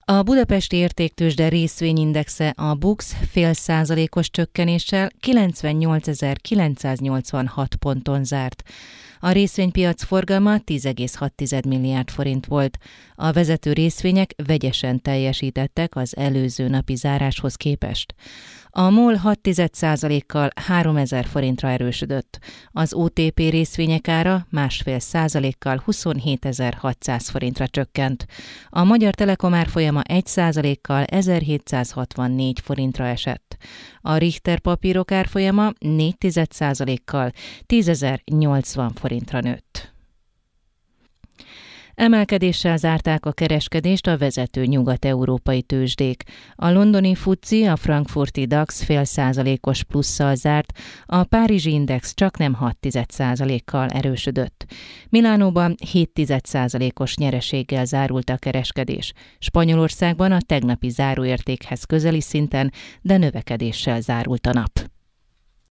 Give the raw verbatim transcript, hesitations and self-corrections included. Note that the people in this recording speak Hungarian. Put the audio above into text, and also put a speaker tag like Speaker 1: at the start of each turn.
Speaker 1: A budapesti értéktőzsde részvényindexe a BUX fél százalékos csökkenéssel kilencvennyolcezer-kilencszáznyolcvanhat ponton zárt. A részvénypiac forgalma tíz egész hat milliárd forint volt. A vezető részvények vegyesen teljesítettek az előző napi záráshoz képest. A MOL hat százalékkal háromezer forintra erősödött. Az o té pé részvények ára másfél százalékkal huszonhétezer-hatszáz forintra csökkent. A Magyar Telekom árfolyama egy százalékkal ezerhétszázhatvannégy forintra esett. A Richter papírok árfolyama négy százalékkal tízezer-nyolcvan forintra nőtt. Emelkedéssel zárták a kereskedést a vezető nyugat-európai tőzsdék. A londoni fuci, a frankfurti DAX fél százalékos plusszal zárt, a párizsi index csaknem hat százalékkal erősödött. Milánóban hét százalékos nyereséggel zárult a kereskedés. Spanyolországban a tegnapi záróértékhez közeli szinten, de növekedéssel zárult a nap.